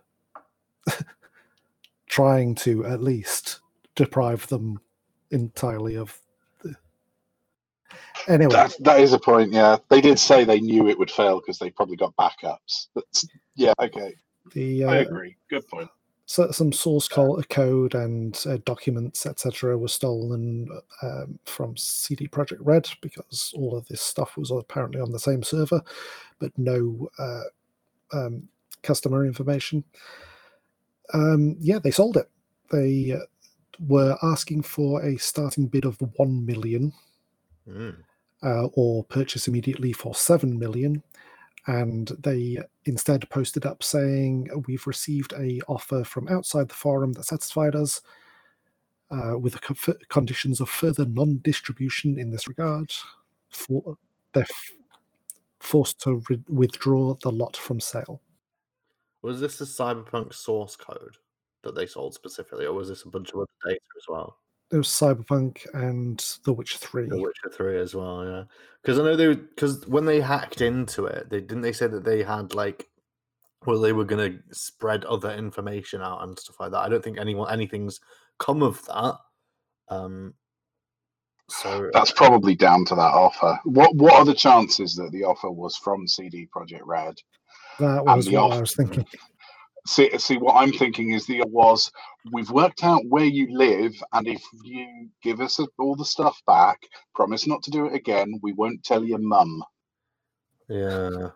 trying to at least deprive them entirely of the... Anyway, That that is a point. Yeah, they did say they knew it would fail because they probably got backups. But yeah, okay, the I uh, agree. Good point. so, some source co- code and uh, documents, et cetera, were stolen um, from C D Projekt Red because all of this stuff was apparently on the same server, but no uh, um, customer information. Um, yeah, they sold it. They uh, were asking for a starting bid of one million, Mm. uh, or purchase immediately for seven million. And they instead posted up saying, we've received a offer from outside the forum that satisfied us uh, with the co- conditions of further non-distribution in this regard. For, they're f- forced to re- withdraw the lot from sale. Was this the Cyberpunk source code that they sold specifically, or was this a bunch of other data as well? There was Cyberpunk and The Witcher three. The Witcher three as well, yeah. Because I know they because when they hacked into it, they didn't they say that they had like, well, they were going to spread other information out and stuff like that. I don't think anyone anything's come of that. Um, so That's probably down to that offer. What What are the chances that the offer was from C D Projekt Red? That And was the what off- I was thinking. See, see, what I'm thinking is the was we've worked out where you live, and if you give us all the stuff back, promise not to do it again, we won't tell your mum. yeah.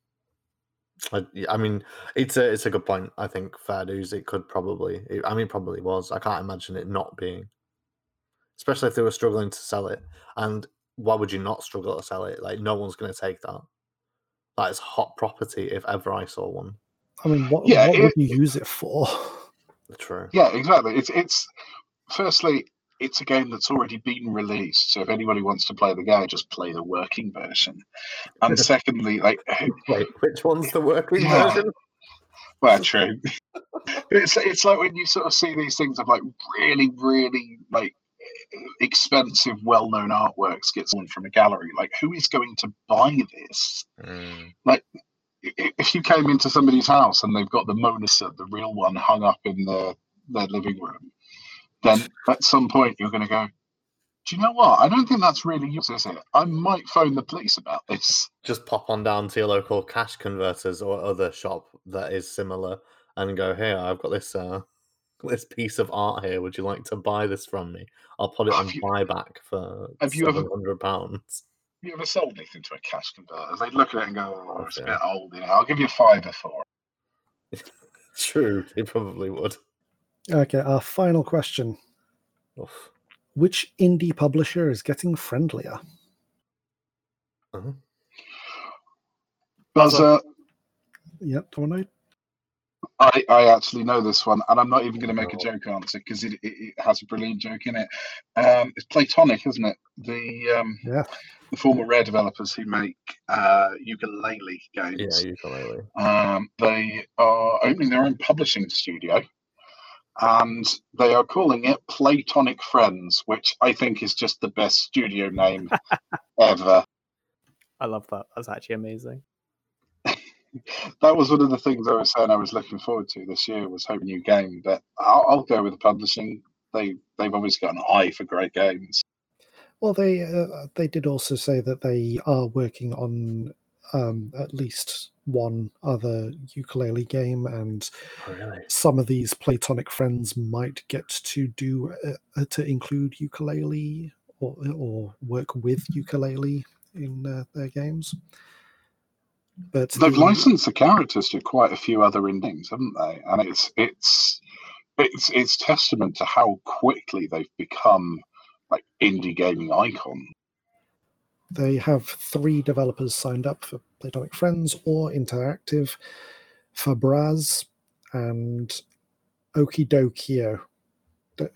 I, I mean, it's a it's a good point. I think fair dues. It could probably. It, I mean, it probably was. I can't imagine it not being, especially if they were struggling to sell it. And why would you not struggle to sell it? Like, no one's going to take that. That is hot property if ever I saw one. I mean, what, Yeah, what it- would you use it for? True. Yeah, exactly. It's it's firstly, it's a game that's already been released, so if anybody wants to play the game, just play the working version. And secondly, like, Wait, which one's the working Yeah. version? well, true. It's it's like when you sort of see these things of like really, really like expensive, well-known artworks get stolen from a gallery. Like, who is going to buy this? Mm. It, if you came into somebody's house and they've got the Mona Lisa, the real one, hung up in their their living room, then at some point you're going to go, do you know what? I don't think that's really yours, is it? I might phone the police about this. Just pop on down to your local cash converters or other shop that is similar and go, here, I've got this uh, this piece of art here. Would you like to buy this from me? I'll put it on Have you- buyback for Have you ever- seven hundred pounds. Have you ever sold anything to a cash converter? They look at it and go, oh, it's a Yeah. bit old. You know, I'll give you a fiver for it. True, they probably would. Okay, our final question. Oof. Which indie publisher is getting friendlier? Uh-huh. Buzzer, Yep, don't know. I, I actually know this one, and I'm not even going to make a Oh. joke answer because it, it, it has a brilliant joke in it. Um, it's Platonic, isn't it? The um, Yeah. the former Rare developers who make uh, ukulele games. Yeah, ukulele. Um, they are opening their own publishing studio, and they are calling it Platonic Friends, which I think is just the best studio name ever. I love that. That's actually amazing. That was one of the things I was saying I was looking forward to this year, was hoping new game. But I'll, I'll go with the publishing. They they've obviously got an eye for great games. Well, they uh, they did also say that they are working on um, at least one other ukulele game, and Oh, really? some of these Platonic Friends might get to do uh, to include ukulele or or work with ukulele in uh, their games. But They've the- licensed the characters to quite a few other games, haven't they? And it's it's it's it's testament to how quickly they've become like indie gaming icons. They have three developers signed up for Platonic Friends or Interactive, Fabraz, and Okidokio. The,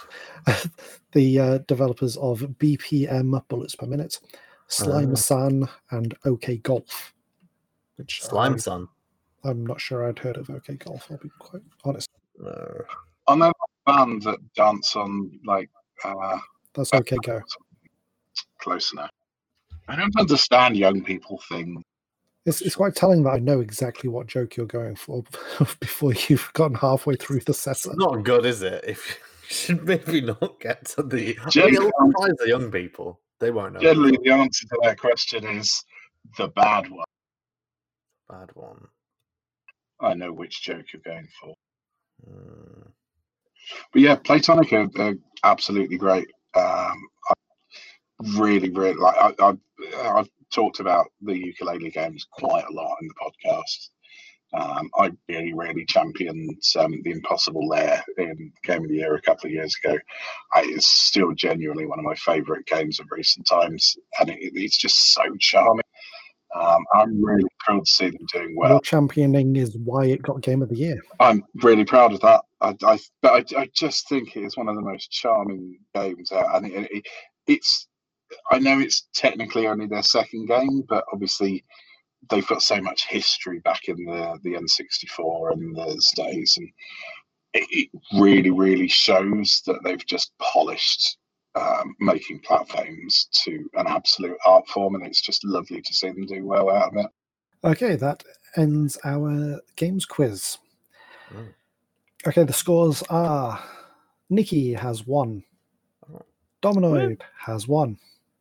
the uh, developers of B P M, Bullets Per Minute, Slime Ah. San, and OK Golf. Which Slime I, Son. I'm not sure I'd heard of OK Golf, I'll be quite honest. No. I know a band that dance on like uh, That's OK Go. close enough. I don't understand young people thing. It's, it's quite telling that I know exactly what joke you're going for before you've gotten halfway through the setup. It's not good, is it? If you should maybe not get to the. Generally- It'll surprise the young people. They won't know. Generally, the answer to that question is the bad one. Bad one. I know which joke you're going for. Mm. But yeah, Platonic are, are absolutely great. Um, I really, really like. I, I've, I've talked about the ukulele games quite a lot in the podcast. Um, I really, really championed um, the Impossible Lair in Game of the Year a couple of years ago. I, it's still genuinely one of my favourite games of recent times, and it, it's just so charming. Um, I'm really proud to see them doing well. Your championing is why it got Game of the Year. I'm really proud of that. I, I, but I, I just think it is one of the most charming games out, and it, it, it's. I know it's technically only their second game, but obviously they've got so much history back in the the N sixty-four and those days, and it, it really, really shows that they've just polished um, making platforms to an absolute art form, and it's just lovely to see them do well out of it. Okay, that ends our games quiz. Mm. Okay, the scores are Nikki has one, Dominoid has one,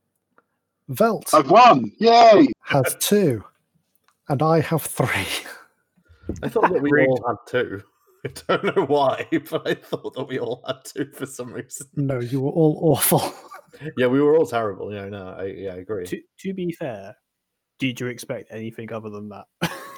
Velt I've won! Yay! has two, and I have three. I thought that we Rigged. all had two. I don't know why, but I thought that we all had two for some reason. No, you were all awful. Yeah, we were all terrible. Yeah, no, I, yeah, I agree. To, to be fair, did you expect anything other than that?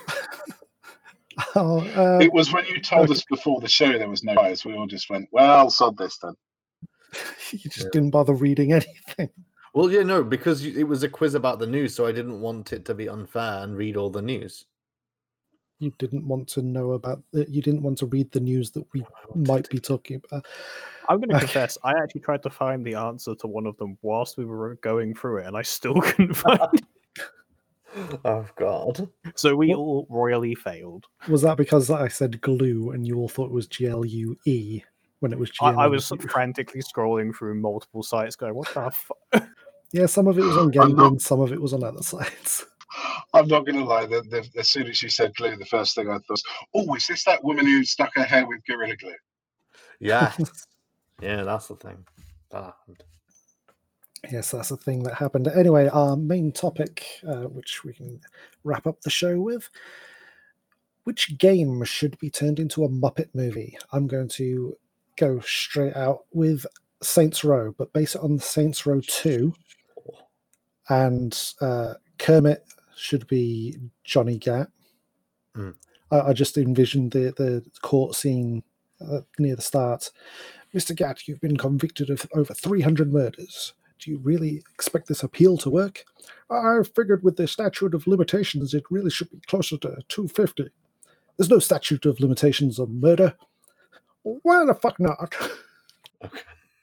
Oh, uh, It was when you told us before the show there was no bias, we all just went, well, sod this then. you just Yeah. didn't bother reading anything. Well, yeah, no, because you, it was a quiz about the news, so I didn't want it to be unfair and read all the news. You didn't want to know about. Uh, you didn't want to read the news that we I wanted might to- be talking about. I'm going to Okay. confess, I actually tried to find the answer to one of them whilst we were going through it, and I still couldn't find it. Oh God! So we all royally failed. Was that because I said glue and you all thought it was G L U E when it was G I, L U? I was frantically scrolling through multiple sites going, what the fuck? Yeah, some of it was on I'm not- Game, some of it was on other sites. I'm not going to lie. The, the, as soon as you said glue, the first thing I thought, oh, is this that woman who stuck her hair with Gorilla Glue? Yes. Yeah, that's the thing. That happened. Yes, that's the thing that happened. Anyway, our main topic, uh, which we can wrap up the show with. Which game should be turned into a Muppet movie? I'm going to go straight out with Saints Row, but base it on Saints Row two. And uh, Kermit should be Johnny Gat. Mm. I, I just envisioned the, the court scene uh, near the start. Mister Gat, you've been convicted of over three hundred murders. Do you really expect this appeal to work? I figured with the statute of limitations, it really should be closer to two fifty. There's no statute of limitations on murder. Why the fuck not? Okay.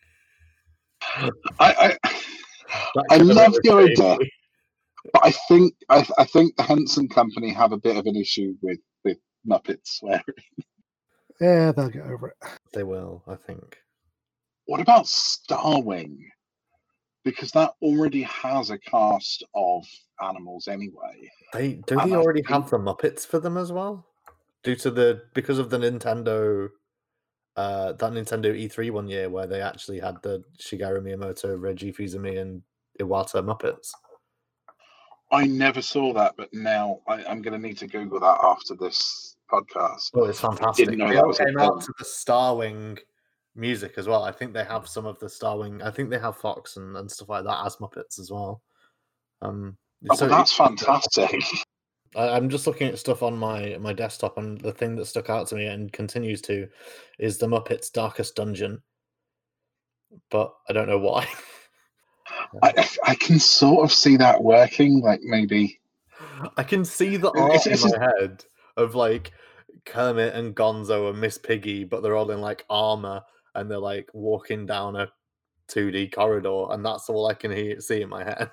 I I, I love the idea, but I think I, I think the Henson Company have a bit of an issue with with Muppets swearing. Yeah, they'll get over it. They will, I think. What about Starwing? Because that already has a cast of animals anyway. They do And they I already think- have the Muppets for them as well? Due to the because of the Nintendo uh that Nintendo E three one year where they actually had the Shigeru Miyamoto, Reggie Fils-Aimé, and Iwata Muppets. I never saw that, but now I, I'm going to need to Google that after this podcast. Oh, it's fantastic. Didn't know They that all was a came out thing. to the Starwing music as well. I think they have some of the Starwing. I think they have Fox and, and stuff like that as Muppets as well. Um, Oh, so well, that's it- fantastic. I, I'm just looking at stuff on my my desktop, and the thing that stuck out to me and continues to is the Muppets Darkest Dungeon. But I don't know why. I, I can sort of see that working, like maybe. I can see the It's- art in it's my head of like Kermit and Gonzo and Miss Piggy, but they're all in like armor and they're like walking down a two D corridor, and that's all I can hear, see in my head.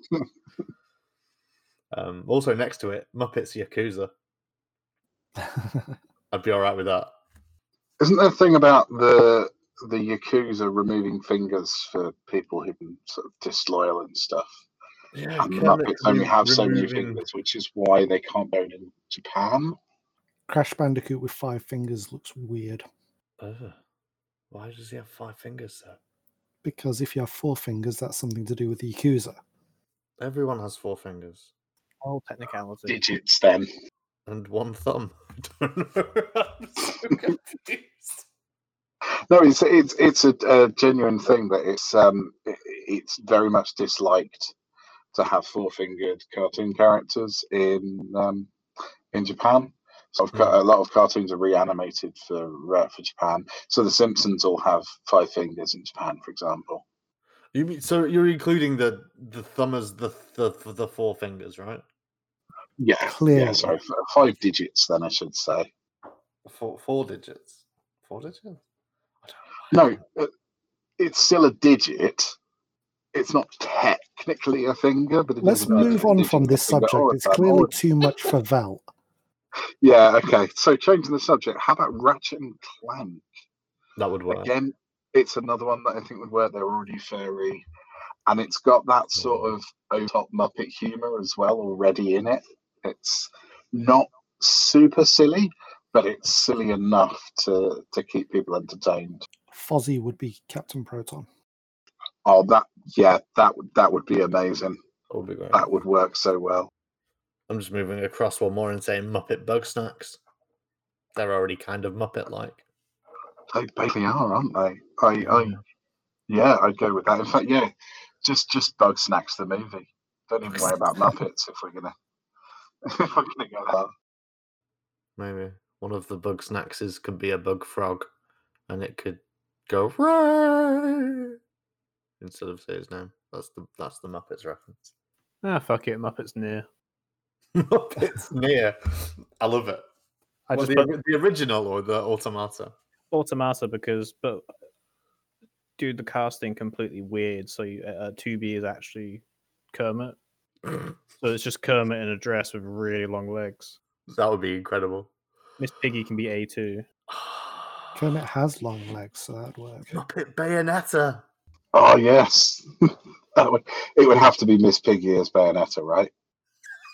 um, also, next to it, Muppets Yakuza. I'd be all right with that. Isn't there a thing about the the Yakuza removing fingers for people who've been sort of disloyal and stuff? Yeah, And the Muppets only have so many fingers, which is why they can't go in Japan. Crash Bandicoot with five fingers looks weird. Ugh. Why does he have five fingers though? Because if you have four fingers, that's something to do with the Yakuza. Everyone has four fingers Oh, technicality. Digits, then. and one thumb. I don't know. I'm so confused. No, it's it's it's a, a genuine thing that it's um it, it's very much disliked to have four-fingered cartoon characters in um in Japan. So I've got a lot of cartoons are reanimated for uh, for Japan. So the Simpsons all have five fingers in Japan, for example. You mean so you're including the the thumb as the the the four fingers, right? Yeah, Clearly. yeah. Sorry, f- five digits. Then I should say. Four four digits. Four digits? No, uh, it's still a digit. It's not technically a finger, but it Let's doesn't make move a on digit from a this finger subject. or a It's thumb or clearly a- too much for Val. Yeah. Okay. So changing the subject. How about Ratchet and Clank? That would work. Again, it's another one that I think would work. They're already furry, and it's got that sort of over-top Muppet humor as well already in it. It's not super silly, but it's silly enough to to keep people entertained. Fozzie would be Captain Proton. Oh, that yeah, that would that would be amazing. That would be great. That would work so well. I'm just moving across one more and saying Muppet Bug Snacks. They're already kind of Muppet-like. They basically are, aren't they? I, I yeah, I'd go with that. In fact, yeah, just just Bug Snacks the movie. Don't even worry about Muppets if we're gonna if we're gonna go that. Maybe one of the Bug Snackses could be a bug frog, and it could go Ray instead of say his name. That's the that's the Muppets reference. Ah, fuck it. Muppets near. Muppets near. I love it. I Well, just the, put the original or the automata? Automata because, but dude, the casting completely weird. So you, uh, two B is actually Kermit. So it's just Kermit in a dress with really long legs. That would be incredible. Miss Piggy can be A two. Kermit has long legs, so that'd work. Muppet Bayonetta. Oh yes, that would it would have to be Miss Piggy as Bayonetta, right?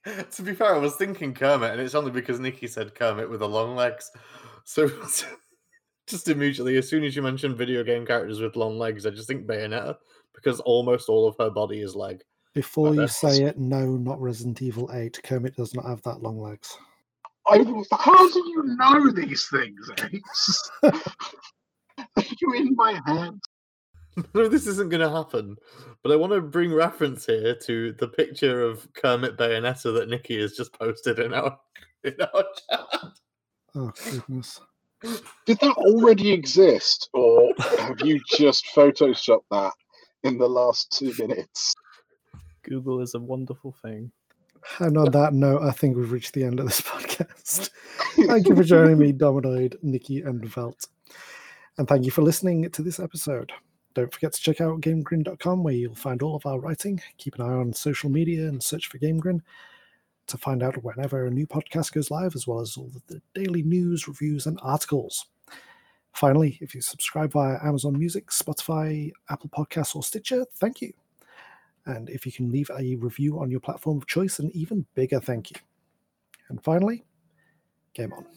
To be fair, I was thinking Kermit, and it's only because Nikki said Kermit with the long legs. So just immediately, as soon as you mentioned video game characters with long legs, I just think Bayonetta, because almost all of her body is leg. Before Right you there. say it, no, not Resident Evil eight. Kermit does not have that long legs. I, how do you know these things, Ace? Are you in my head? No, this isn't going to happen. But I want to bring reference here to the picture of Kermit Bayonetta that Nikki has just posted in our, in our chat. Oh, goodness. Did that already exist, or have you just photoshopped that in the last two minutes? Google is a wonderful thing. And on that note, I think we've reached the end of this podcast. Thank you for joining me, Dominoid, Nikki, and Velt. And thank you for listening to this episode. Don't forget to check out GameGrin dot com, where you'll find all of our writing. Keep an eye on social media and search for GameGrin to find out whenever a new podcast goes live, as well as all of the daily news, reviews, and articles. Finally, if you subscribe via Amazon Music, Spotify, Apple Podcasts, or Stitcher, thank you. And if you can leave a review on your platform of choice, an even bigger thank you. And finally, game on.